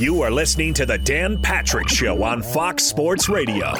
You are listening to the Dan Patrick Show on Fox Sports Radio.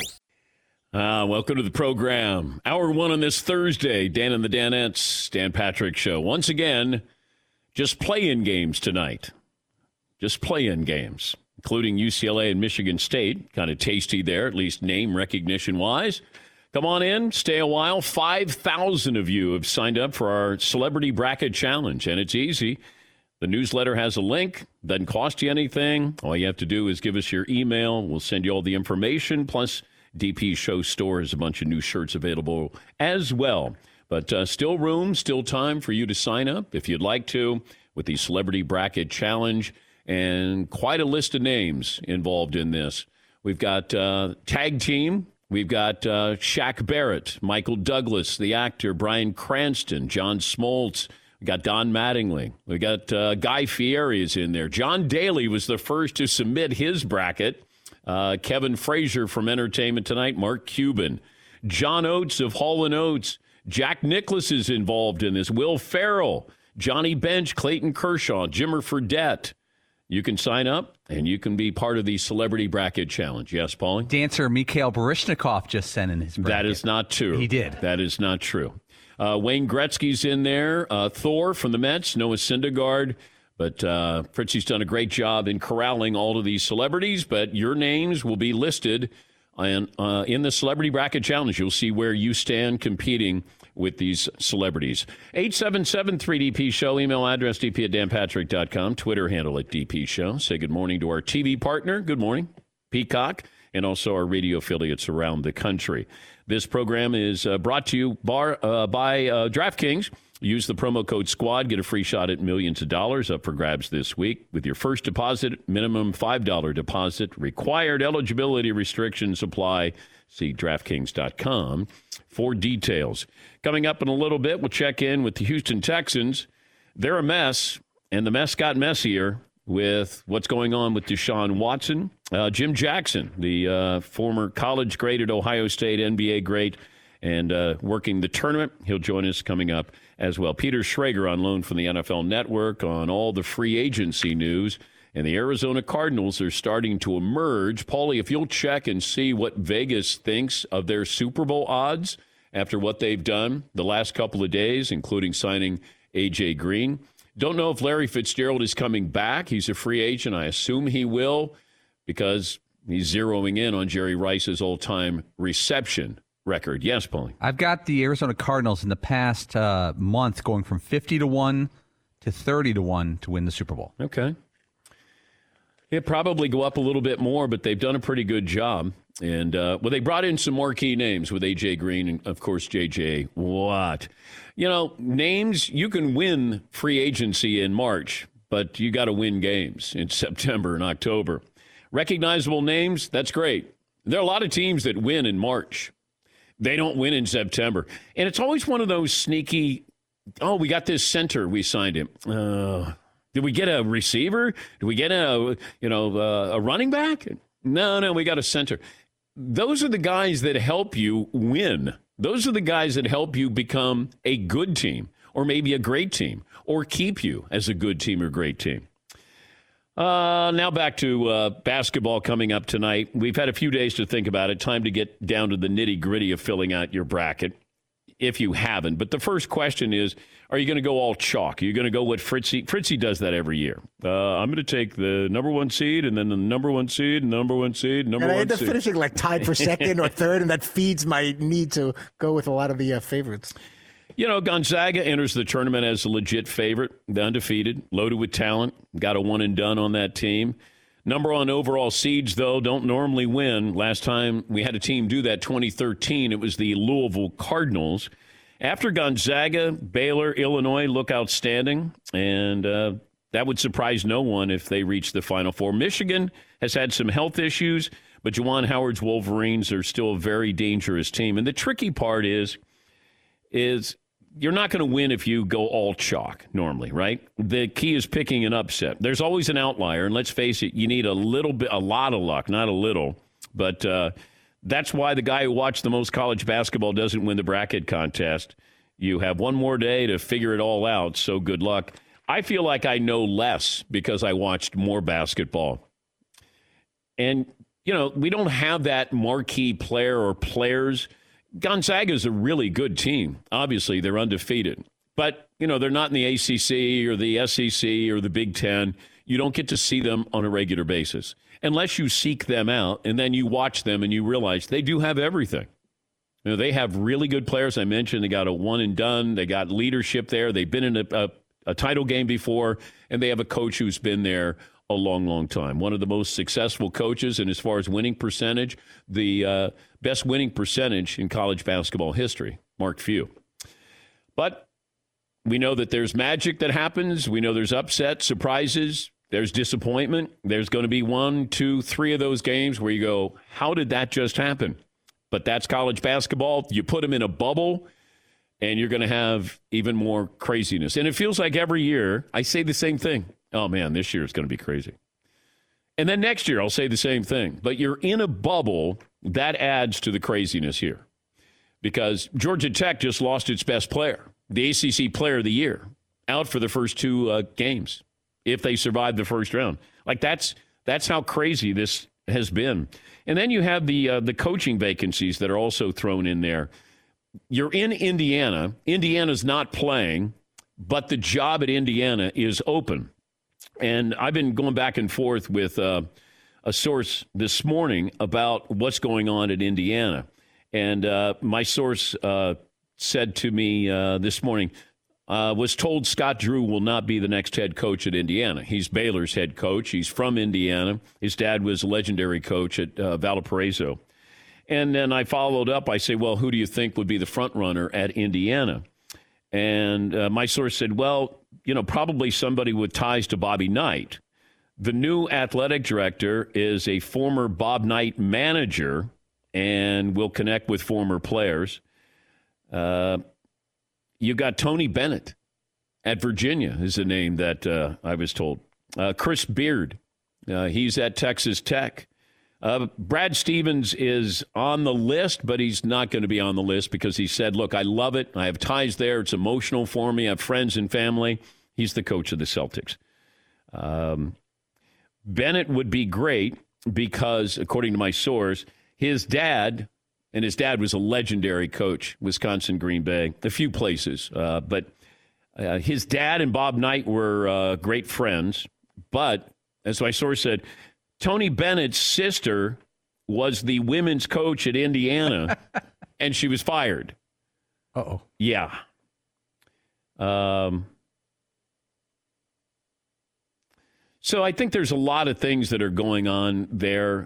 Welcome to the program. Hour one on this Thursday. Dan and the Danettes, Dan Patrick Show. Once again, just play-in games tonight. Just play-in games, including UCLA and Michigan State. Kind of tasty there, at least name recognition-wise. Come on in, stay a while. 5,000 of you have signed up for our Celebrity Bracket Challenge, and it's easy. The newsletter has a link. Doesn't cost you anything. All you have to do is give us your email. We'll send you all the information. Plus, DP Show Store has a bunch of new shirts available as well. But still room, still time for you to sign up if you'd like to with the Celebrity Bracket Challenge. And quite a list of names involved in this. We've got Tag Team. We've got Shaq Barrett, Michael Douglas, the actor, Bryan Cranston, John Smoltz. We got Don Mattingly. We got Guy Fieri is in there. John Daly was the first to submit his bracket. Kevin Frazier from Entertainment Tonight. Mark Cuban. John Oates of Hall & Oates. Jack Nicklaus is involved in this. Will Ferrell. Johnny Bench. Clayton Kershaw. Jimmer Fredette. You can sign up, and you can be part of the Celebrity Bracket Challenge. Yes, Paulie? Dancer Mikhail Baryshnikov just sent in his bracket. That is not true. He did. That is not true. Wayne Gretzky's in there. Thor from the Mets. Noah Syndergaard. But Fritzy's done a great job in corralling all of these celebrities. But your names will be listed in the Celebrity Bracket Challenge. You'll see where you stand competing with these celebrities. 877-3DP Show. Email address dp@danpatrick.com. Twitter handle @DP Show. Say good morning to our TV partner. Good morning, Peacock. And also our radio affiliates around the country. This program is brought to you by DraftKings. Use the promo code SQUAD. Get a free shot at millions of dollars up for grabs this week. With your first deposit, minimum $5 deposit required. Eligibility restrictions apply. See DraftKings.com for details. Coming up in a little bit, we'll check in with the Houston Texans. They're a mess, and the mess got messier with what's going on with Deshaun Watson. Jim Jackson, the former college great at Ohio State, NBA great, and working the tournament. He'll join us coming up as well. Peter Schrager on loan from the NFL Network on all the free agency news. And the Arizona Cardinals are starting to emerge. Paulie, if you'll check and see what Vegas thinks of their Super Bowl odds after what they've done the last couple of days, including signing A.J. Green. Don't know if Larry Fitzgerald is coming back. He's a free agent. I assume he will because he's zeroing in on Jerry Rice's all-time reception record. Yes, Paulie. I've got the Arizona Cardinals in the past month going from 50-1 to 30-1 to win the Super Bowl. Okay. It'd probably go up a little bit more, but they've done a pretty good job. And, they brought in some more key names with A.J. Green and, of course, J.J. Watt. You know, names, you can win free agency in March, but you got to win games in September and October. Recognizable names, that's great. There are a lot of teams that win in March. They don't win in September. And it's always one of those sneaky, we got this center, we signed him. Did we get a receiver? Did we get a running back? No, we got a center. Those are the guys that help you win. Those are the guys that help you become a good team or maybe a great team or keep you as a good team or great team. Now back to basketball coming up tonight. We've had a few days to think about it. Time to get down to the nitty-gritty of filling out your bracket, if you haven't. But the first question is, are you going to go all chalk? Are you going to go what Fritzy does that every year? I'm going to take the number one seed and then the number one seed, number one seed, number one seed. And I end up finishing like tied for second or third, and that feeds my need to go with a lot of the favorites. You know, Gonzaga enters the tournament as a legit favorite, undefeated, loaded with talent, got a one and done on that team. Number one overall seeds, though, don't normally win. Last time we had a team do that, 2013, it was the Louisville Cardinals. After Gonzaga, Baylor, Illinois look outstanding, and that would surprise no one if they reach the Final Four. Michigan has had some health issues, but Juwan Howard's Wolverines are still a very dangerous team. And the tricky part is you're not going to win if you go all chalk normally, right? The key is picking an upset. There's always an outlier, and let's face it, you need a lot of luck, not a little. But that's why the guy who watched the most college basketball doesn't win the bracket contest. You have one more day to figure it all out, so good luck. I feel like I know less because I watched more basketball And, we don't have that marquee player or players. Gonzaga is a really good team. Obviously, they're undefeated. But, they're not in the ACC or the SEC or the Big Ten. You don't get to see them on a regular basis unless you seek them out, and then you watch them and you realize they do have everything. They have really good players. I mentioned they got a one and done. They got leadership there. They've been in a title game before, and they have a coach who's been there a long, long time. One of the most successful coaches, and as far as winning percentage, the best winning percentage in college basketball history, Mark Few. But we know that there's magic that happens. We know there's upset, surprises. There's disappointment. There's going to be 1, 2, 3 of those games where you go, how did that just happen? But that's college basketball. You put them in a bubble, and you're going to have even more craziness. And it feels like every year I say the same thing. Oh, man, this year is going to be crazy. And then next year I'll say the same thing. But you're in a bubble. That adds to the craziness here. Because Georgia Tech just lost its best player, the ACC Player of the Year, out for the first 2 games if they survive the first round. Like, that's how crazy this has been. And then you have the coaching vacancies that are also thrown in there. You're in Indiana. Indiana's not playing, but the job at Indiana is open. And I've been going back and forth with a source this morning about what's going on at Indiana. And my source said to me this morning, was told Scott Drew will not be the next head coach at Indiana. He's Baylor's head coach. He's from Indiana. His dad was a legendary coach at Valparaiso. And then I followed up. I say, well, who do you think would be the front runner at Indiana? And my source said, well, probably somebody with ties to Bobby Knight. The new athletic director is a former Bob Knight manager and will connect with former players. You got Tony Bennett at Virginia is the name that I was told. Chris Beard, he's at Texas Tech. Brad Stevens is on the list, but he's not going to be on the list because he said, look, I love it. I have ties there. It's emotional for me. I have friends and family. He's the coach of the Celtics. Bennett would be great because, according to my source, his dad, and his dad was a legendary coach, Wisconsin, Green Bay, a few places. But his dad and Bob Knight were great friends. But, as my source said, Tony Bennett's sister was the women's coach at Indiana, and she was fired. Uh-oh. Yeah. So I think there's a lot of things that are going on there.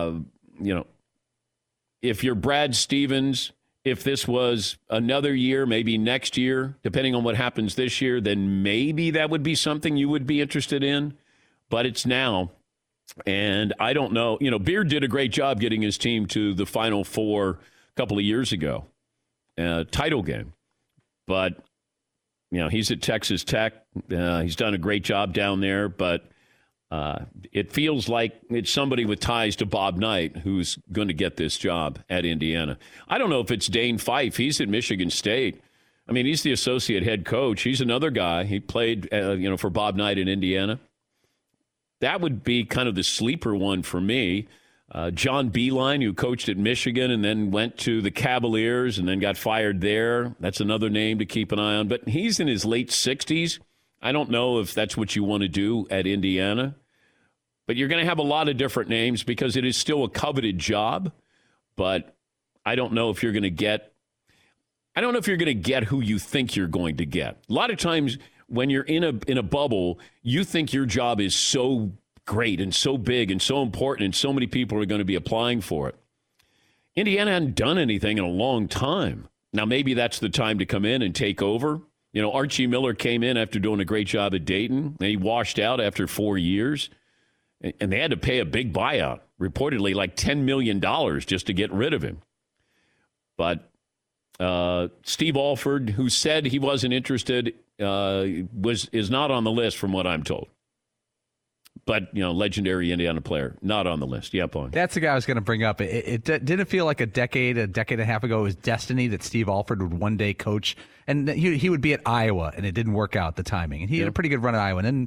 If you're Brad Stevens, if this was another year, maybe next year, depending on what happens this year, then maybe that would be something you would be interested in. But it's now. And I don't know. Beard did a great job getting his team to the Final Four a couple of years ago, title game. But, he's at Texas Tech. He's done a great job down there. But it feels like it's somebody with ties to Bob Knight who's going to get this job at Indiana. I don't know if it's Dane Fife. He's at Michigan State. I mean, he's the associate head coach. He's another guy. He played, for Bob Knight in Indiana. That would be kind of the sleeper one for me. John Beilein, who coached at Michigan and then went to the Cavaliers and then got fired there. That's another name to keep an eye on. But he's in his late 60s. I don't know if that's what you want to do at Indiana. But you're going to have a lot of different names because it is still a coveted job. But I don't know if you're going to get who you think you're going to get. A lot of times when you're in a bubble, you think your job is so great and so big and so important and so many people are going to be applying for it. Indiana hadn't done anything in a long time. Now, maybe that's the time to come in and take over. Archie Miller came in after doing a great job at Dayton, and he washed out after 4 years. And they had to pay a big buyout, reportedly like $10 million just to get rid of him. But Steve Alford, who said he wasn't interested, is not on the list from what I'm told. But, legendary Indiana player, not on the list. Yeah, Paul. That's the guy I was going to bring up. It didn't feel like a decade and a half ago, it was destiny that Steve Alford would one day coach. And he would be at Iowa, and it didn't work out, the timing. And he had a pretty good run at Iowa. And then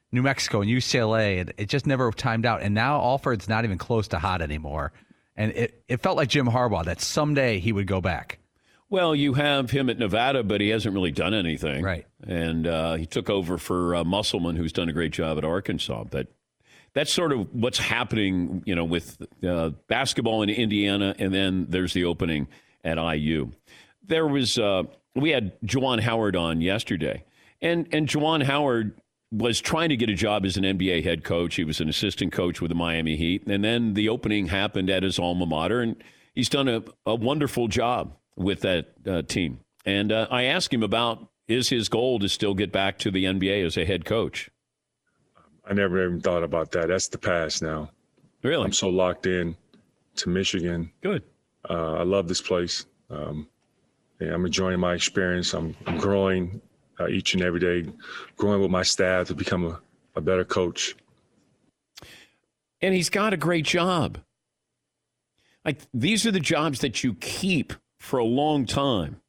New Mexico and UCLA, and it just never timed out. And now Alford's not even close to hot anymore. And it felt like Jim Harbaugh that someday he would go back. Well, you have him at Nevada, but he hasn't really done anything. Right. And he took over for Musselman, who's done a great job at Arkansas. But that's sort of what's happening, with basketball in Indiana, and then there's the opening at IU. There was we had Juwan Howard on yesterday, and Juwan Howard was trying to get a job as an NBA head coach. He was an assistant coach with the Miami Heat, and then the opening happened at his alma mater, and he's done a wonderful job with that team. And I asked him about, is his goal to still get back to the NBA as a head coach? I never even thought about that. That's the past now. Really? I'm so locked in to Michigan. Good. I love this place. I'm enjoying my experience. I'm growing each and every day, growing with my staff to become a better coach. And he's got a great job. Like, these are the jobs that you keep for a long time.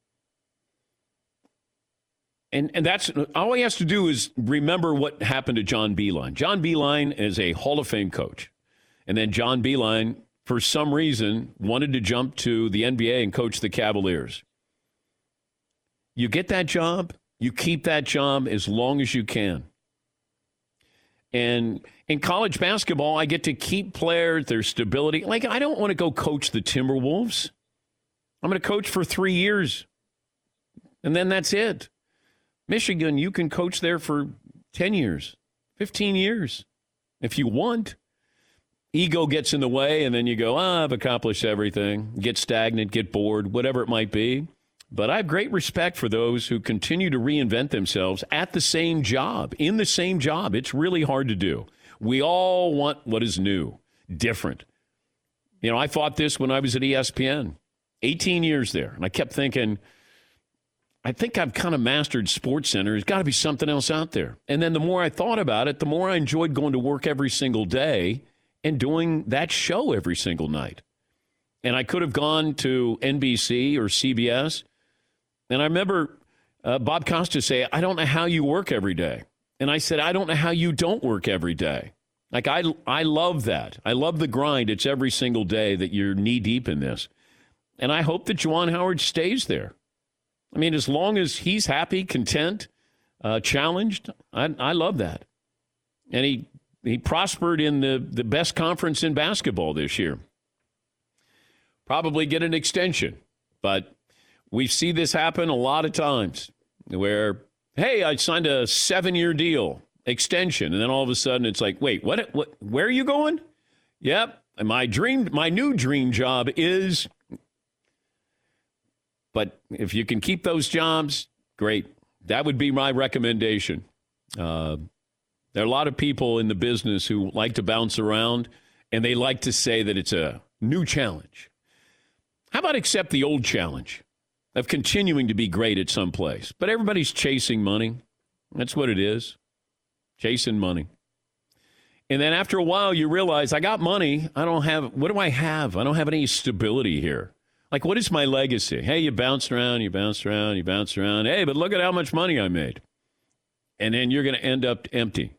And that's all he has to do is remember what happened to John Beilein. John Beilein is a Hall of Fame coach. And then John Beilein, for some reason, wanted to jump to the NBA and coach the Cavaliers. You get that job, you keep that job as long as you can. And in college basketball, I get to keep players, their stability. Like, I don't want to go coach the Timberwolves. I'm going to coach for 3 years, and then that's it. Michigan, you can coach there for 10 years, 15 years, if you want. Ego gets in the way, and then you go, I've accomplished everything. Get stagnant, get bored, whatever it might be. But I have great respect for those who continue to reinvent themselves at the same job, in the same job. It's really hard to do. We all want what is new, different. I fought this when I was at ESPN, 18 years there. And I kept thinking, I think I've kind of mastered SportsCenter. There's got to be something else out there. And then the more I thought about it, the more I enjoyed going to work every single day and doing that show every single night. And I could have gone to NBC or CBS. And I remember Bob Costas say, I don't know how you work every day. And I said, I don't know how you don't work every day. Like, I love that. I love the grind. It's every single day that you're knee deep in this. And I hope that Juwan Howard stays there. I mean, as long as he's happy, content, challenged, I love that. And he prospered in the best conference in basketball this year. Probably get an extension. But we see this happen a lot of times where, hey, I signed a 7-year deal, extension. And then all of a sudden it's like, wait, what? Where are you going? Yep. And my new dream job is... But if you can keep those jobs, great. That would be my recommendation. There are a lot of people in the business who like to bounce around, and they like to say that it's a new challenge. How about accept the old challenge of continuing to be great at some place? But everybody's chasing money. That's what it is, chasing money. And then after a while, you realize, I got money. What do I have? I don't have any stability here. Like, what is my legacy? Hey, you bounced around, you bounced around, you bounced around. Hey, but look at how much money I made. And then you're going to end up empty.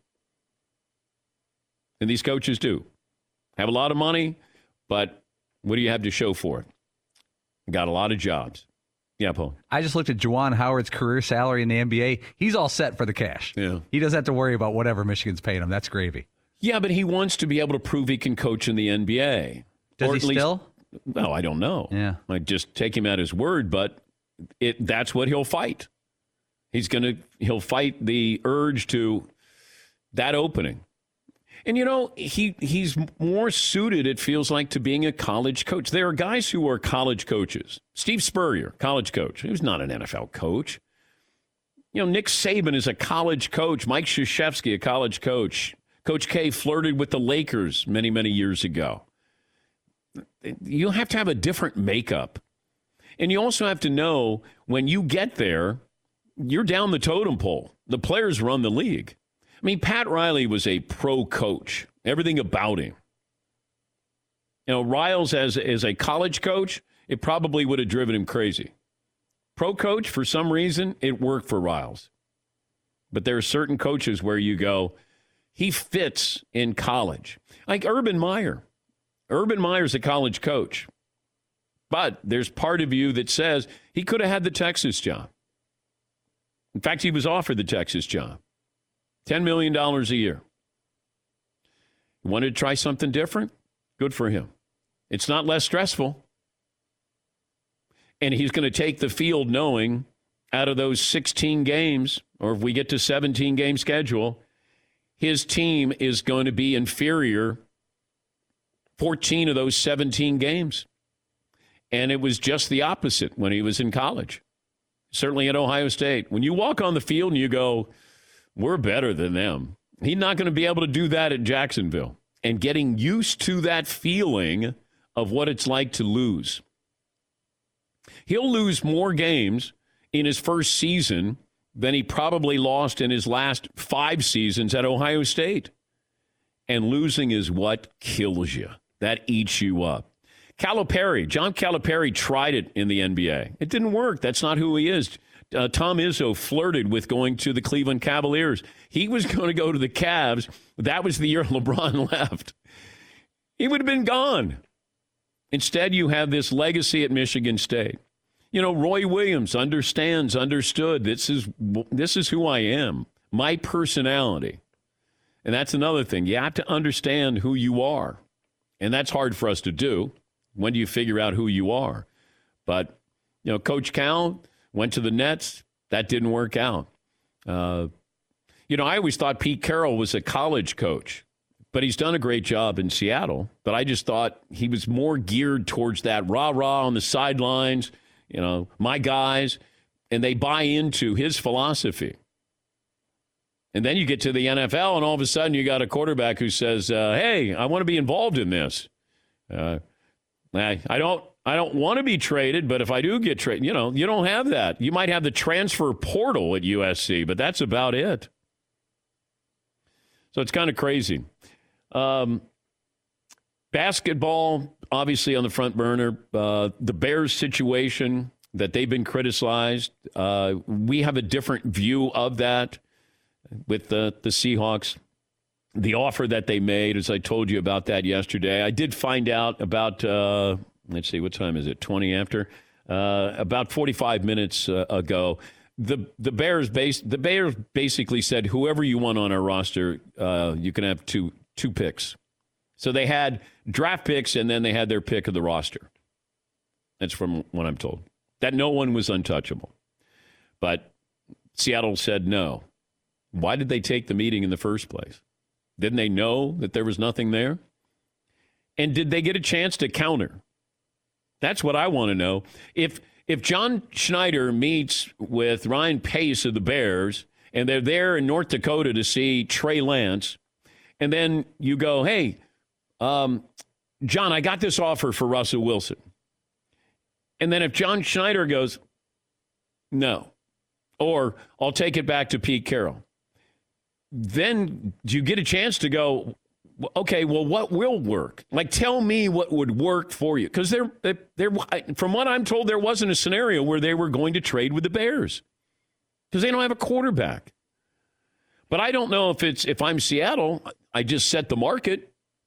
And these coaches do. Have a lot of money, but what do you have to show for it? Got a lot of jobs. Yeah, Paul. I just looked at Juwan Howard's career salary in the NBA. He's all set for the cash. Yeah. He doesn't have to worry about whatever Michigan's paying him. That's gravy. Yeah, but he wants to be able to prove he can coach in the NBA. Does he still? Well, I don't know. Yeah. I just take him at his word, but that's what he'll fight. He'll fight the urge to that opening. And, he's more suited, it feels like, to being a college coach. There are guys who are college coaches. Steve Spurrier, college coach. He was not an NFL coach. Nick Saban is a college coach. Mike Krzyzewski, a college coach. Coach K flirted with the Lakers many, many years ago. You have to have a different makeup. And you also have to know when you get there, you're down the totem pole. The players run the league. I mean, Pat Riley was a pro coach, everything about him. Riles as a college coach, it probably would have driven him crazy. Pro coach, for some reason, it worked for Riles. But there are certain coaches where you go, he fits in college. Like Urban Meyer. Urban Meyer's a college coach. But there's part of you that says he could have had the Texas job. In fact, he was offered the Texas job. $10 million a year. He wanted to try something different? Good for him. It's not less stressful. And he's going to take the field knowing out of those 16 games, or if we get to 17-game schedule, his team is going to be inferior 14 of those 17 games. And it was just the opposite when he was in college, certainly at Ohio State. When you walk on the field and you go, we're better than them, he's not going to be able to do that at Jacksonville. And getting used to that feeling of what it's like to lose. He'll lose more games in his first season than he probably lost in his last 5 seasons at Ohio State. And losing is what kills you. That eats you up. Calipari, John Calipari tried it in the NBA. It didn't work. That's not who he is. Tom Izzo flirted with going to the Cleveland Cavaliers. He was going to go to the Cavs. That was the year LeBron left. He would have been gone. Instead, you have this legacy at Michigan State. You know, Roy Williams understood, this is who I am, my personality. And that's another thing. You have to understand who you are. And that's hard for us to do. When do you figure out who you are? But, you know, Coach Cal went to the Nets. That didn't work out. You know, I always thought Pete Carroll was a college coach, but he's done a great job in Seattle. But I just thought he was more geared towards that rah-rah on the sidelines, you know, my guys, and they buy into his philosophy. And then you get to the NFL, and all of a sudden you got a quarterback who says, hey, I want to be involved in this. I don't want to be traded, but if I do get traded, you know, you don't have that. You might have the transfer portal at USC, but that's about it. So it's kind of crazy. Basketball, obviously on the front burner. The Bears situation that they've been criticized. We have a different view of that with the Seahawks. The offer that they made, as I told you about that yesterday. I did find out about, let's see, what time is it? 20 after? About 45 minutes ago. The Bears basically said, whoever you want on our roster, you can have two picks. So they had draft picks, and then they had their pick of the roster. That's from what I'm told. That no one was untouchable. But Seattle said no. Why did they take the meeting in the first place? Didn't they know that there was nothing there? And did they get a chance to counter? That's what I want to know. If John Schneider meets with Ryan Pace of the Bears, and they're there in North Dakota to see Trey Lance, and then you go, hey, John, I got this offer for Russell Wilson. And then if John Schneider goes, no, or I'll take it back to Pete Carroll, then do you get a chance to go, okay, well, what will work? Like, tell me what would work for you. Because from what I'm told, there wasn't a scenario where they were going to trade with the Bears because they don't have a quarterback. But I don't know if I'm Seattle, I just set the market.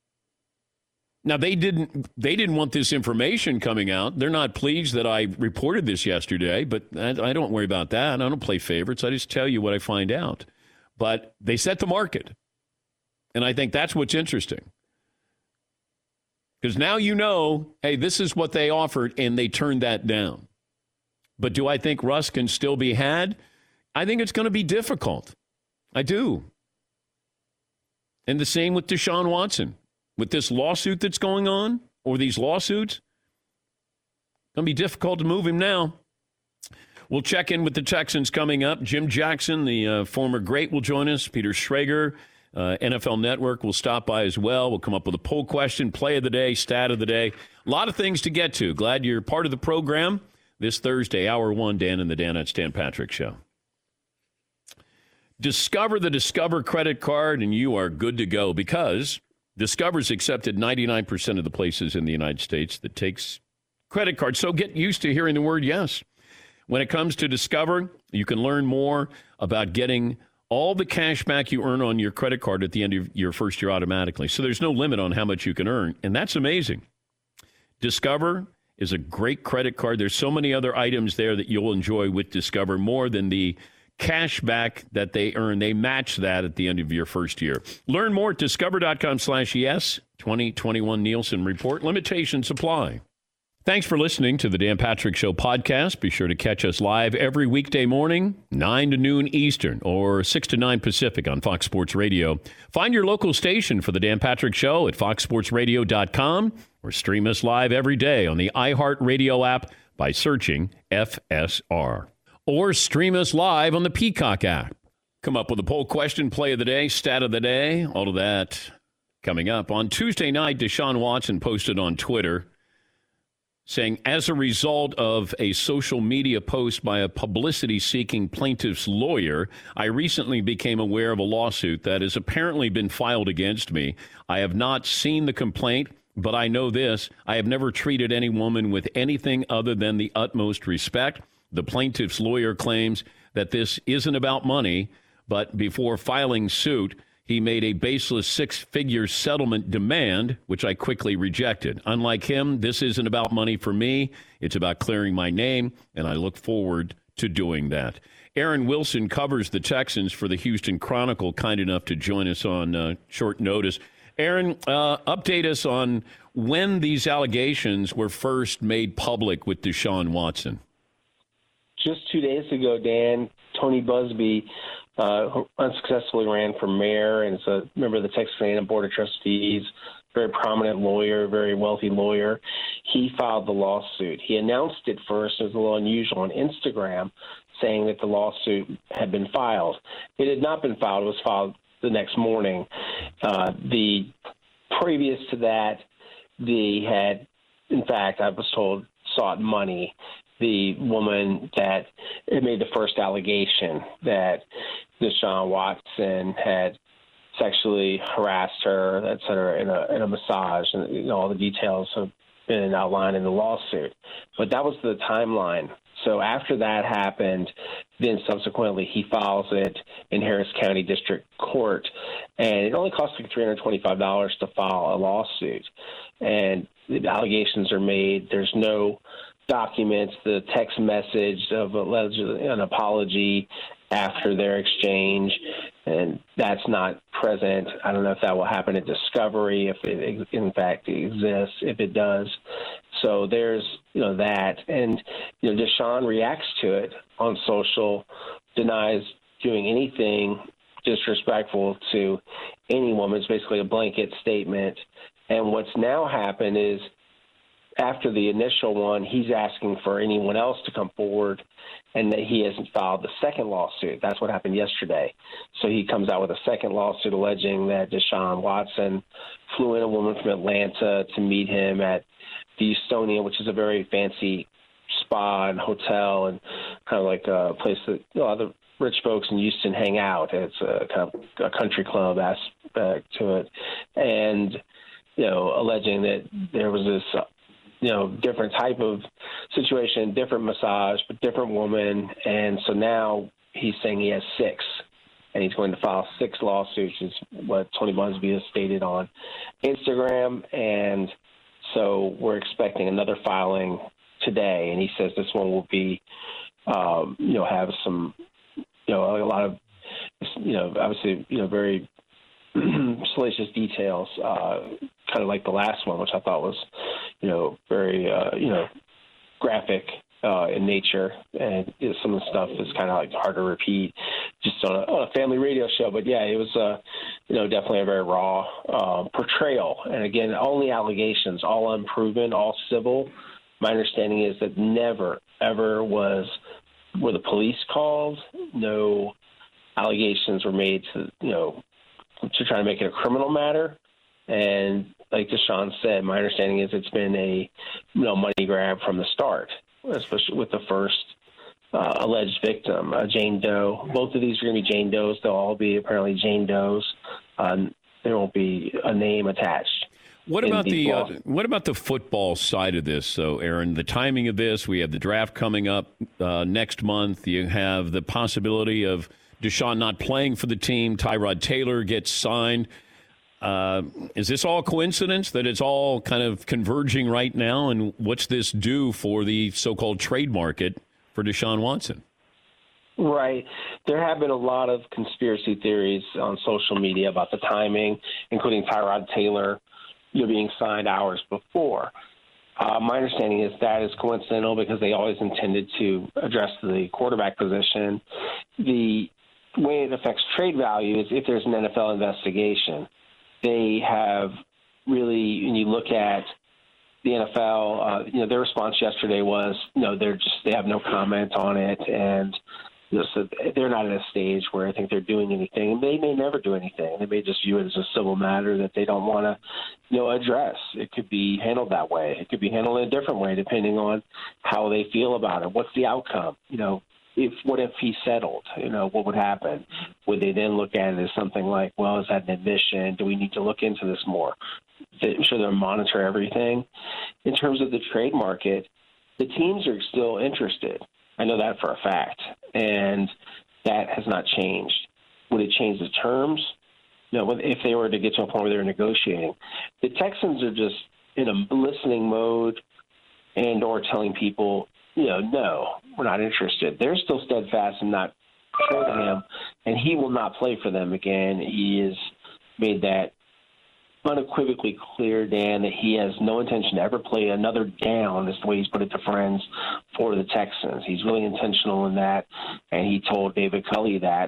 Now, they didn't want this information coming out. They're not pleased that I reported this yesterday, but I don't worry about that. I don't play favorites. I just tell you what I find out. But they set the market. And I think that's what's interesting. Because now you know, hey, this is what they offered, and they turned that down. But do I think Russ can still be had? I think it's going to be difficult. I do. And the same with Deshaun Watson. With this lawsuit that's going on, or these lawsuits, it's going to be difficult to move him now. We'll check in with the Texans coming up. Jim Jackson, the former great, will join us. Peter Schrager, NFL Network, will stop by as well. We'll come up with a poll question, play of the day, stat of the day. A lot of things to get to. Glad you're part of the program this Thursday, Hour 1, Dan and the Danettes, Dan Patrick Show. Discover the Discover credit card, and you are good to go because Discover's accepted 99% of the places in the United States that takes credit cards. So get used to hearing the word yes. When it comes to Discover, you can learn more about getting all the cash back you earn on your credit card at the end of your first year automatically. So there's no limit on how much you can earn, and that's amazing. Discover is a great credit card. There's so many other items there that you'll enjoy with Discover more than the cash back that they earn. They match that at the end of your first year. Learn more at discover.com/yes. 2021 Nielsen Report. Limitations apply. Thanks for listening to the Dan Patrick Show podcast. Be sure to catch us live every weekday morning, 9 to noon Eastern or 6 to 9 Pacific on Fox Sports Radio. Find your local station for the Dan Patrick Show at foxsportsradio.com or stream us live every day on the iHeartRadio app by searching FSR. Or stream us live on the Peacock app. Come up with a poll question, play of the day, stat of the day, all of that coming up. On Tuesday night, Deshaun Watson posted on Twitter saying, as a result of a social media post by a publicity-seeking plaintiff's lawyer, I recently became aware of a lawsuit that has apparently been filed against me. I have not seen the complaint, but I know this. I have never treated any woman with anything other than the utmost respect. The plaintiff's lawyer claims that this isn't about money, but before filing suit, he made a baseless six-figure settlement demand, which I quickly rejected. Unlike him, this isn't about money for me. It's about clearing my name, and I look forward to doing that. Aaron Wilson covers the Texans for the Houston Chronicle, kind enough to join us on short notice. Aaron, update us on when these allegations were first made public with Deshaun Watson. Just 2 days ago, Dan, Tony Busby who unsuccessfully ran for mayor and is a member of the Texas A&M Board of Trustees, very prominent lawyer, very wealthy lawyer. He filed the lawsuit. He announced it first, it was a little unusual, on Instagram, saying that the lawsuit had been filed. It had not been filed. It was filed the next morning. Previous to that, they had, in fact, I was told, sought money. The woman that made the first allegation that Deshaun Watson had sexually harassed her, et cetera, in a massage, and all the details have been outlined in the lawsuit. But that was the timeline. So after that happened, then subsequently he files it in Harris County District Court, and it only costs like $325 to file a lawsuit. And the allegations are made. There's no documents, the text message of allegedly an apology after their exchange, and that's not present. I don't know if that will happen at discovery, if it in fact exists, if it does. So there's, that. And, Deshaun reacts to it on social, denies doing anything disrespectful to any woman. It's basically a blanket statement. And what's now happened is, after the initial one, he's asking for anyone else to come forward, and that he hasn't filed the second lawsuit. That's what happened yesterday. So he comes out with a second lawsuit alleging that Deshaun Watson flew in a woman from Atlanta to meet him at the Estonia, which is a very fancy spa and hotel and kind of like a place that other rich folks in Houston hang out. It's a kind of a country club aspect to it. And, alleging that there was this different type of situation, different massage, but different woman. And so now he's saying he has 6, and he's going to file 6 lawsuits, is what Tony Busby has stated on Instagram. And so we're expecting another filing today. And he says this one will be, have some, a lot of, obviously, very salacious details, kind of like the last one, which I thought was, very, graphic in nature. And some of the stuff is kind of like hard to repeat just on a family radio show. But, yeah, it was, definitely a very raw portrayal. And, again, only allegations, all unproven, all civil. My understanding is that never, ever were the police called. No allegations were made to try to make it a criminal matter. And like Deshaun said, my understanding is it's been a money grab from the start, especially with the first alleged victim, Jane Doe. Both of these are going to be Jane Does. They'll all be apparently Jane Does. There won't be a name attached. What about the football side of this, though, Aaron? The timing of this, we have the draft coming up next month. You have the possibility of Deshaun not playing for the team. Tyrod Taylor gets signed. Is this all coincidence that it's all kind of converging right now? And what's this do for the so-called trade market for Deshaun Watson? Right. There have been a lot of conspiracy theories on social media about the timing, including Tyrod Taylor being signed hours before. My understanding is that is coincidental because they always intended to address the quarterback position. The way it affects trade value is if there's an NFL investigation. They have really, when you look at the NFL, their response yesterday was, they have no comment on it, and so they're not at a stage where I think they're doing anything. They may never do anything. They may just view it as a civil matter that they don't want to, address. It could be handled that way. It could be handled in a different way, depending on how they feel about it. What's the outcome? What if he settled? What would happen? Would they then look at it as something like, well, is that an admission? Do we need to look into this more? Should they monitor everything? In terms of the trade market, the teams are still interested. I know that for a fact, and that has not changed. Would it change the terms? No, if they were to get to a point where they're negotiating. The Texans are just in a listening mode and or telling people, no, we're not interested. They're still steadfast in not trading him, and he will not play for them again. He has made that unequivocally clear, Dan, that he has no intention to ever play another down, is the way he's put it to friends, for the Texans. He's really intentional in that, and he told David Culley that.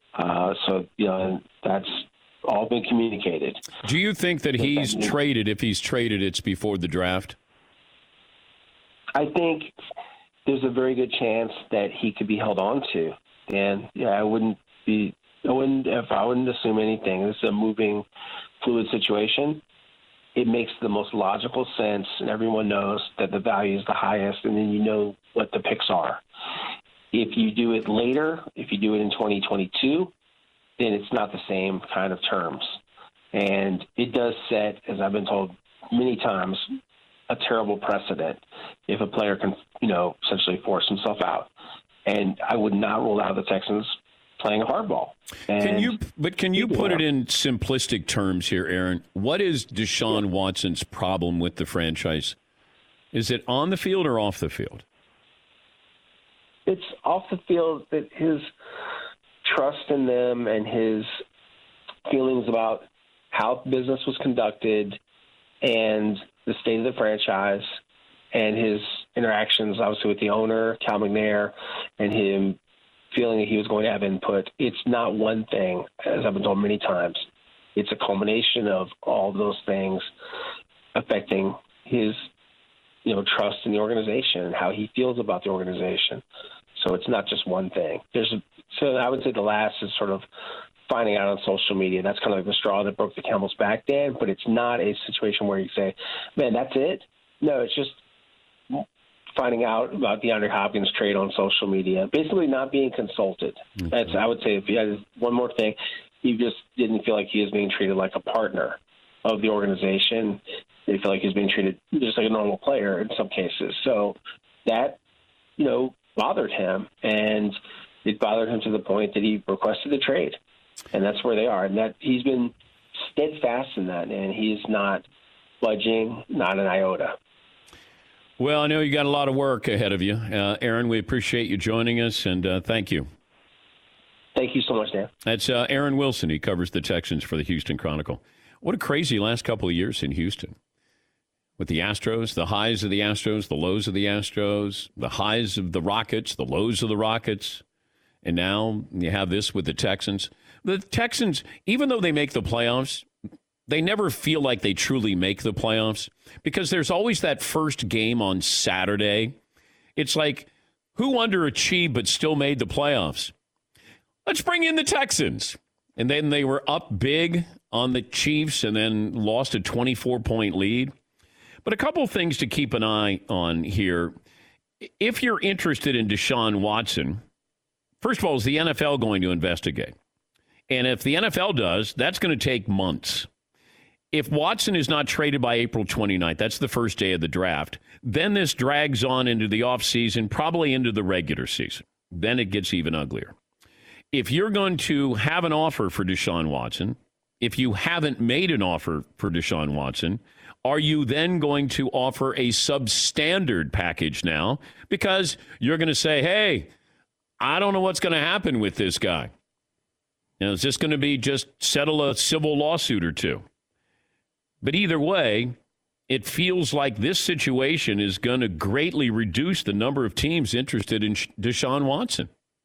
That's all been communicated. Do you think that he's traded? If he's traded, it's before the draft? I think there's a very good chance that he could be held on to. And I wouldn't assume anything. This is a moving, fluid situation. It makes the most logical sense, and everyone knows that the value is the highest, and then you know what the picks are. If you do it later, if you do it in 2022, then it's not the same kind of terms. And it does set, as I've been told many times, a terrible precedent if a player can, essentially force himself out. And I would not rule out the Texans playing hardball. Can you put it in simplistic terms here, Aaron? What is Deshaun Watson's problem with the franchise? Is it on the field or off the field? It's off the field that his trust in them and his feelings about how business was conducted and the state of the franchise and his interactions, obviously, with the owner, Cal McNair, and him feeling that he was going to have input. It's not one thing, as I've been told many times. It's a culmination of all of those things affecting his, trust in the organization and how he feels about the organization. So it's not just one thing. So I would say the last is sort of finding out on social media. That's kind of like the straw that broke the camel's back, Dan, but it's not a situation where you say, man, that's it. No, it's just finding out about the DeAndre Hopkins trade on social media, basically not being consulted. That's, I would say, if you had one more thing, he just didn't feel like he was being treated like a partner of the organization. They feel like he's being treated just like a normal player in some cases. So that, bothered him, and it bothered him to the point that he requested the trade. And that's where they are. And that he's been steadfast in that, and he is not budging, not an iota. Well, I know you got a lot of work ahead of you. Aaron, we appreciate you joining us, and thank you. Thank you so much, Dan. That's Aaron Wilson. He covers the Texans for the Houston Chronicle. What a crazy last couple of years in Houston. With the Astros, the highs of the Astros, the lows of the Astros, the highs of the Rockets, the lows of the Rockets. And now you have this with the Texans. The Texans, even though they make the playoffs, they never feel like they truly make the playoffs because there's always that first game on Saturday. It's like, who underachieved but still made the playoffs? Let's bring in the Texans. And then they were up big on the Chiefs and then lost a 24-point lead. But a couple things to keep an eye on here. If you're interested in Deshaun Watson, first of all, is the NFL going to investigate? And if the NFL does, that's going to take months. If Watson is not traded by April 29th, that's the first day of the draft, then this drags on into the offseason, probably into the regular season. Then it gets even uglier. if you're going to have an offer for Deshaun Watson, if you haven't made an offer for Deshaun Watson, are you then going to offer a substandard package now? Because you're going to say, hey, I don't know what's going to happen with this guy. Is this going to be just settle a civil lawsuit or two? But either way, it feels like this situation is going to greatly reduce the number of teams interested in Deshaun Watson.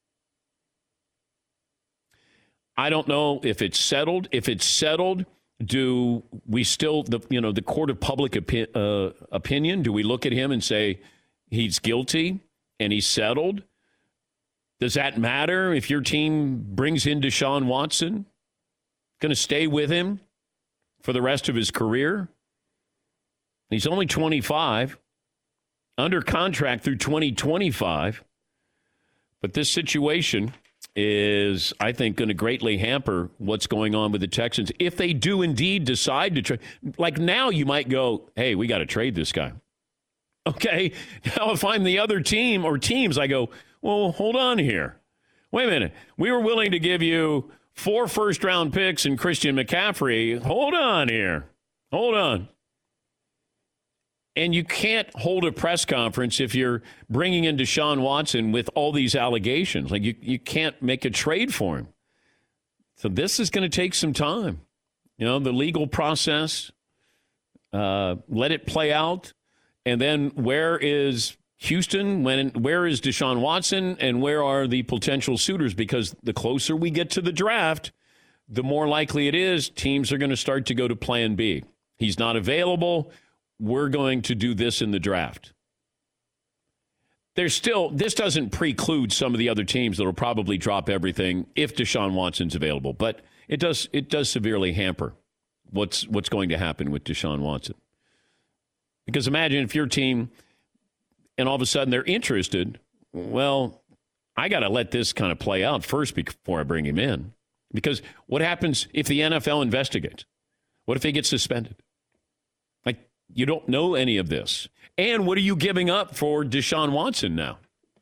I don't know if it's settled. If it's settled, do we still, the court of public opinion, do we look at him and say he's guilty and he's settled? Does that matter if your team brings in Deshaun Watson? Going to stay with him for the rest of his career? He's only 25, under contract through 2025. But this situation is, I think, going to greatly hamper what's going on with the Texans. If they do indeed decide to trade, like now you might go, hey, we got to trade this guy. Okay, now if I'm the other team or teams, I go, well, hold on here. Wait a minute. We were willing to give you 4 first-round picks and Christian McCaffrey. Hold on here. Hold on. And you can't hold a press conference if you're bringing in Deshaun Watson with all these allegations. Like, you can't make a trade for him. So this is going to take some time. The legal process, let it play out. And then where is Houston? Where is Deshaun Watson? And where are the potential suitors? Because the closer we get to the draft, the more likely it is teams are going to start to go to plan B. He's not available. We're going to do this in the draft. This doesn't preclude some of the other teams that will probably drop everything if Deshaun Watson's available, but it does severely hamper what's going to happen with Deshaun Watson. Because imagine if your team, and all of a sudden they're interested, well, I got to let this kind of play out first before I bring him in. Because what happens if the NFL investigates? What if he gets suspended? You don't know any of this. And what are you giving up for Deshaun Watson now?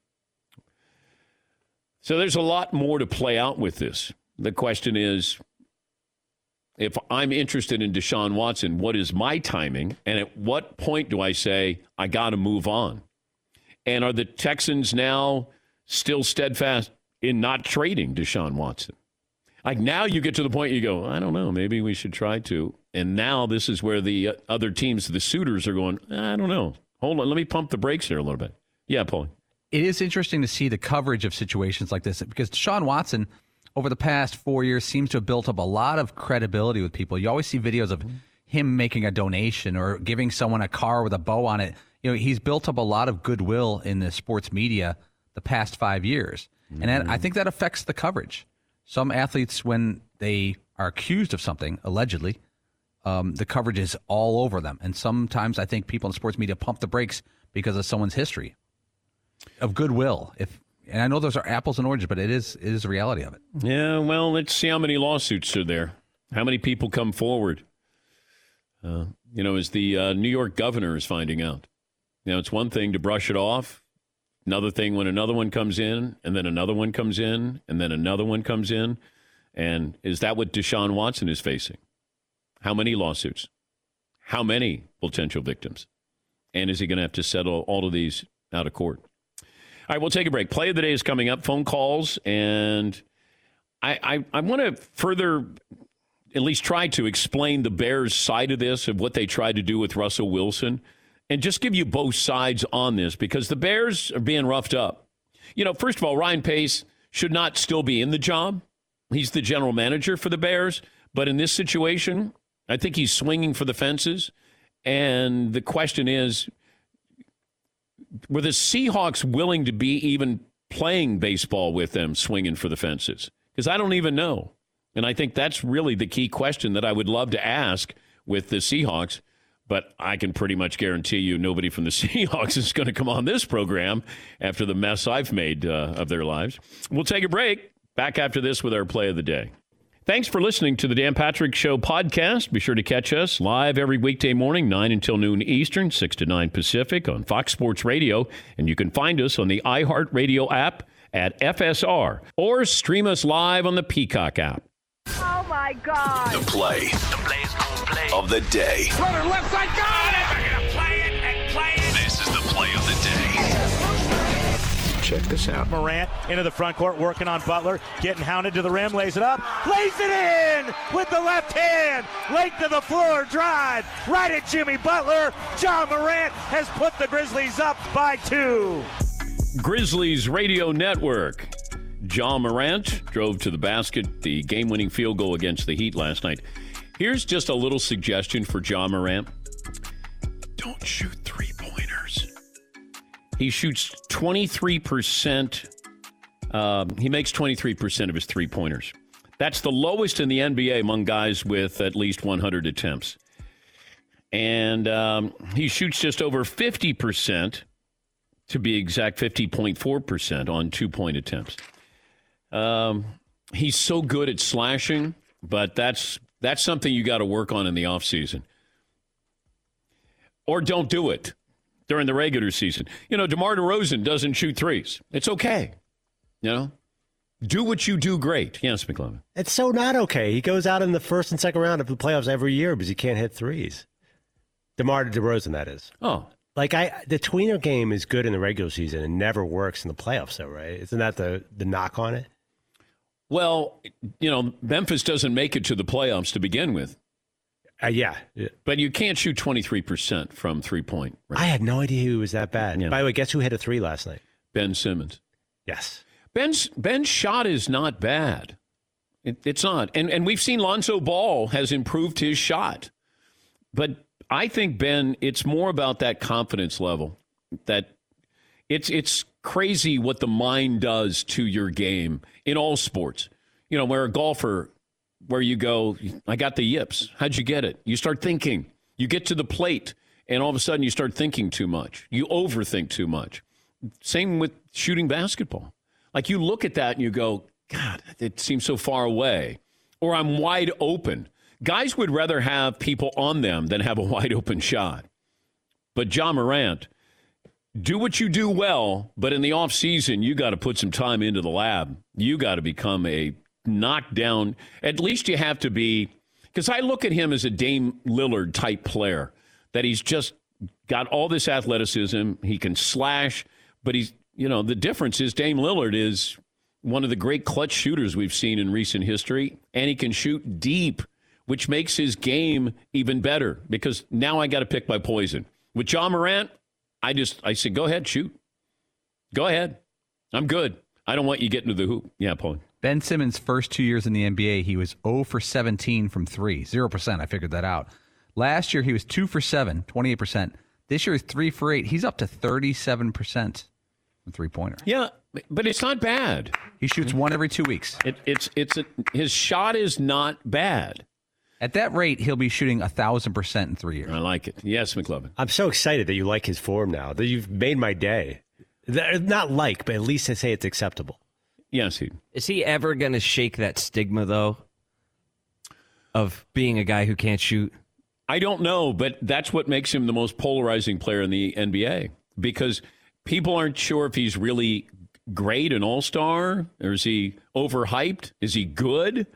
So there's a lot more to play out with this. The question is, if I'm interested in Deshaun Watson, what is my timing? And at what point do I say, I got to move on? And are the Texans now still steadfast in not trading Deshaun Watson? Like now you get to the point you go, I don't know, maybe we should try to. And now this is where the other teams, the suitors, are going, I don't know. Hold on, let me pump the brakes here a little bit. Yeah, Paul. It is interesting to see the coverage of situations like this because Deshaun Watson, over the past 4 years, seems to have built up a lot of credibility with people. You always see videos of him making a donation or giving someone a car with a bow on it. He's built up a lot of goodwill in the sports media the past 5 years. And I think that affects the coverage. Some athletes, when they are accused of something, allegedly, the coverage is all over them. And sometimes I think people in sports media pump the brakes because of someone's history of goodwill. And I know those are apples and oranges, but it is the reality of it. Yeah, well, let's see how many lawsuits are there. How many people come forward? As the New York governor is finding out. It's one thing to brush it off. Another thing when another one comes in, and then another one comes in, and then another one comes in. And is that what Deshaun Watson is facing? How many lawsuits? How many potential victims? And is he going to have to settle all of these out of court? All right, we'll take a break. Play of the day is coming up, phone calls, and I want to further at least try to explain the Bears' side of this, of what they tried to do with Russell Wilson, and just give you both sides on this, because the Bears are being roughed up. First of all, Ryan Pace should not still be in the job. He's the general manager for the Bears, but in this situation, I think he's swinging for the fences, and the question is, were the Seahawks willing to be even playing baseball with them swinging for the fences? Because I don't even know. And I think that's really the key question that I would love to ask with the Seahawks. But I can pretty much guarantee you nobody from the Seahawks is going to come on this program after the mess I've made of their lives. We'll take a break. Back after this with our play of the day. Thanks for listening to the Dan Patrick Show podcast. Be sure to catch us live every weekday morning, 9 until noon Eastern, 6 to 9 Pacific on Fox Sports Radio. And you can find us on the iHeartRadio app, at FSR or stream us live on the Peacock app. Oh, my God. The play of the day. Runner left side, got it! They're going to play it and play it. This is the play of the day. Check this out. Morant into the front court, working on Butler, getting hounded to the rim, lays it up, lays it in with the left hand, length of the floor drive, right at Jimmy Butler. Ja Morant has put the Grizzlies up by 2. Grizzlies Radio Network. Ja Morant drove to the basket, the game-winning field goal against the Heat last night. Here's just a little suggestion for Ja Morant. Don't shoot three-pointers. He shoots 23%. He makes 23% of his three-pointers. That's the lowest in the NBA among guys with at least 100 attempts. And he shoots just over 50%, to be exact, 50.4% on two-point attempts. He's so good at slashing, but that's something you got to work on in the offseason. Or don't do it during the regular season. You know, DeMar DeRozan doesn't shoot threes. It's okay. You know? Do what you do great. Yes, McLovin. It's so not okay. He goes out in the first and second round of the playoffs every year because he can't hit threes. DeMar DeRozan, that is. Oh. Like, the tweener game is good in the regular season and never works in the playoffs, though, right? Isn't that the knock on it? Well, you know, Memphis doesn't make it to the playoffs to begin with. Yeah. But you can't shoot 23% from three-point range. I had no idea he was that bad. Yeah. By the way, guess who hit a three last night? Ben Simmons. Yes. Ben's shot is not bad. It's not. And we've seen Lonzo Ball has improved his shot. But I think, Ben, it's more about that confidence level. That it's crazy what the mind does to your game in all sports. You know, where a golfer, where you go, I got the yips. How'd you get it? You start thinking. You get to the plate, and all of a sudden you start thinking too much. You overthink too much. Same with shooting basketball. Like, you look at that and you go, God, it seems so far away. Or I'm wide open. Guys would rather have people on them than have a wide open shot. But Ja Morant, do what you do well, but in the offseason, you got to put some time into the lab. You got to become a knockdown. At least you have to be, because I look at him as a Dame Lillard type player, that he's just got all this athleticism. He can slash, but he's, you know, the difference is Dame Lillard is one of the great clutch shooters we've seen in recent history, and he can shoot deep, which makes his game even better, because now I got to pick my poison. With Ja Morant, I said, go ahead, shoot. Go ahead. I'm good. I don't want you getting to the hoop. Yeah, Paul. Ben Simmons' first 2 years in the NBA, he was 0 for 17 from 3, 0%. I figured that out. Last year, he was 2 for 7, 28%. This year, he's 3 for 8. He's up to 37% from three-pointer. Yeah, but it's not bad. He shoots one every 2 weeks. His shot is not bad. At that rate, he'll be shooting 1,000% in 3 years. I like it. Yes, McLovin. I'm so excited that you like his form now. That you've made my day. Not like, but at least I say it's acceptable. Yes, Is he ever going to shake that stigma, though, of being a guy who can't shoot? I don't know, but that's what makes him the most polarizing player in the NBA, because people aren't sure if he's really great, an all-star, or is he overhyped? Is he good?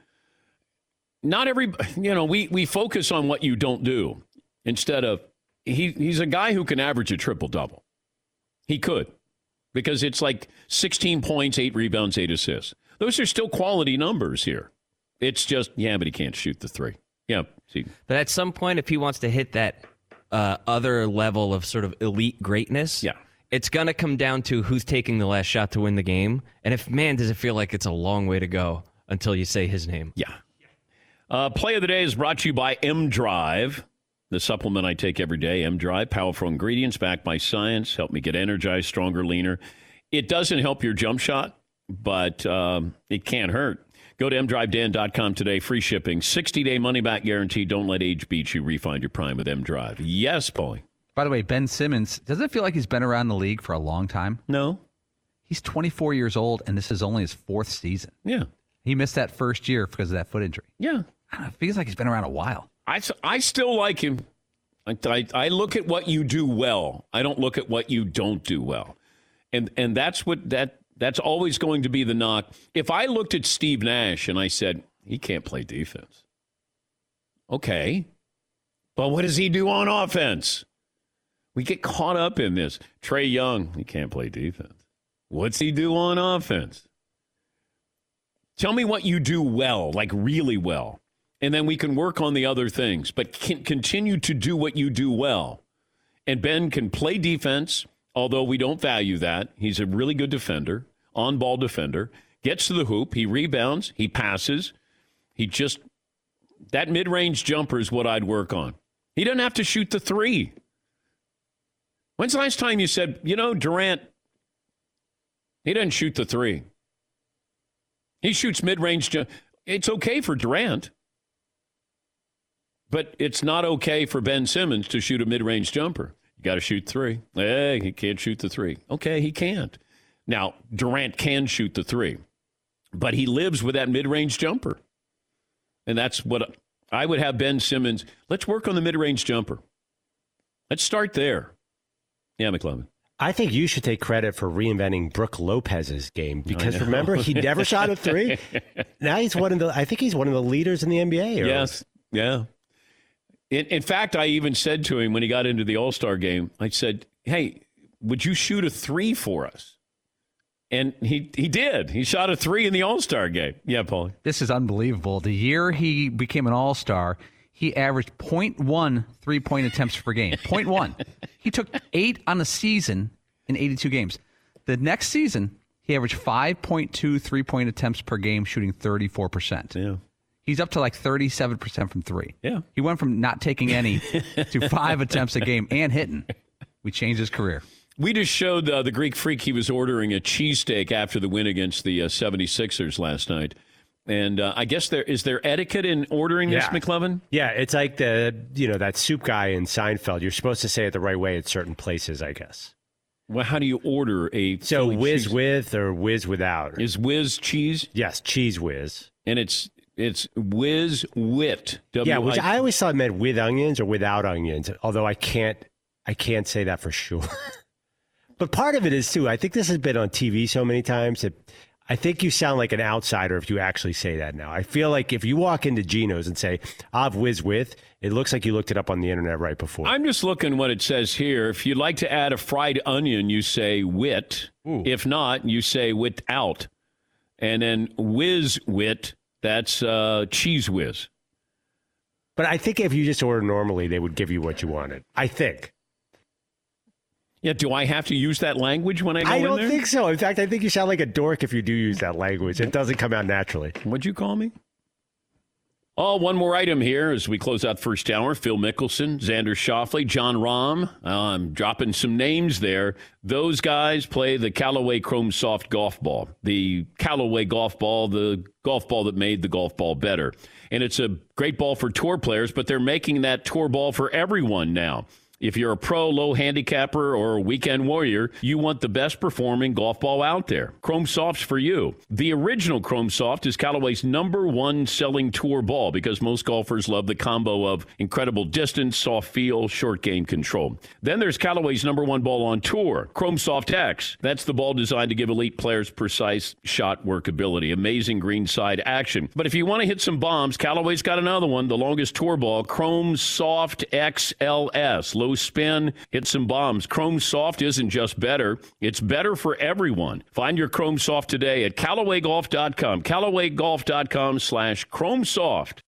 Not every, we focus on what you don't do instead of he's a guy who can average a triple-double. He could, because it's like 16 points, 8 rebounds, 8 assists. Those are still quality numbers here. It's just, but he can't shoot the three. Yeah. See. But at some point, if he wants to hit that other level of sort of elite greatness, it's going to come down to who's taking the last shot to win the game. And does it feel like it's a long way to go until you say his name? Yeah. Play of the day is brought to you by M-Drive, the supplement I take every day. M-Drive, powerful ingredients backed by science, help me get energized, stronger, leaner. It doesn't help your jump shot, but it can't hurt. Go to mdrivedan.com today. Free shipping. 60-day money-back guarantee. Don't let age beat you. Refind your prime with M-Drive. Yes, Paulie. By the way, Ben Simmons, doesn't it feel like he's been around the league for a long time? No. He's 24 years old, and this is only his 4th season. Yeah. He missed that first year because of that foot injury. Yeah. I don't know, it feels like he's been around a while. I still like him. I look at what you do well. I don't look at what you don't do well. And that's what That's always going to be the knock. If I looked at Steve Nash and I said, he can't play defense. Okay. But what does he do on offense? We get caught up in this. Trae Young, he can't play defense. What's he do on offense? Tell me what you do well, like really well, and then we can work on the other things, but continue to do what you do well. And Ben can play defense, although we don't value that. He's a really good defender, on-ball defender, gets to the hoop, he rebounds, he passes. That mid-range jumper is what I'd work on. He doesn't have to shoot the three. When's the last time you said, Durant, he doesn't shoot the three? He shoots mid-range. It's okay for Durant, but it's not okay for Ben Simmons to shoot a mid-range jumper. You got to shoot three. Hey, he can't shoot the three. Okay, he can't. Now, Durant can shoot the three, but he lives with that mid-range jumper. And that's what I would have Ben Simmons. Let's work on the mid-range jumper. Let's start there. Yeah, McLovin. I think you should take credit for reinventing Brook Lopez's game because remember, he never shot a three. Now I think he's one of the leaders in the NBA. Yes. Yeah. In fact, I even said to him when he got into the All-Star game, I said, hey, would you shoot a three for us? And he did. He shot a three in the All-Star game. Yeah, Paulie. This is unbelievable. The year he became an All-Star, he averaged 0.1 three-point attempts per game. 0.1. He took 8 on the season in 82 games. The next season, he averaged 5.2 three-point attempts per game, shooting 34%. Yeah. He's up to like 37% from three. Yeah. He went from not taking any to 5 attempts a game and hitting. We changed his career. We just showed the Greek Freak he was ordering a cheesesteak after the win against the 76ers last night. And I guess is there etiquette in ordering this, McLovin? Yeah, it's like that soup guy in Seinfeld. You're supposed to say it the right way at certain places, I guess. Well, how do you order a whiz cheese? with or whiz without? Is whiz cheese? Yes, cheese whiz. And it's whiz wit. Yeah, which I always thought meant with onions or without onions, although I can't say that for sure. But part of it is, too, I think this has been on TV so many times that I think you sound like an outsider if you actually say that now. I feel like if you walk into Geno's and say, I've whiz with, it looks like you looked it up on the internet right before. I'm just looking what it says here. If you'd like to add a fried onion, you say wit. Ooh. If not, you say without. And then whiz wit, that's cheese whiz. But I think if you just order normally, they would give you what you wanted. I think. Yeah, do I have to use that language when I go in there? I don't think so. In fact, I think you sound like a dork if you do use that language. It doesn't come out naturally. What'd you call me? Oh, one more item here as we close out first hour. Phil Mickelson, Xander Schauffele, John Rahm. I'm dropping some names there. Those guys play the Callaway Chrome Soft golf ball. The Callaway golf ball, the golf ball that made the golf ball better. And it's a great ball for tour players, but they're making that tour ball for everyone now. If you're a pro, low handicapper, or a weekend warrior, you want the best performing golf ball out there. Chrome Soft's for you. The original Chrome Soft is Callaway's #1 selling tour ball because most golfers love the combo of incredible distance, soft feel, short game control. Then there's Callaway's #1 ball on tour, Chrome Soft X. That's the ball designed to give elite players precise shot workability, amazing greenside action. But if you want to hit some bombs, Callaway's got another one, the longest tour ball, Chrome Soft XLS. Low spin, hit some bombs. Chrome Soft isn't just better, it's better for everyone. Find your Chrome Soft today at CallawayGolf.com. CallawayGolf.com/Chrome Soft.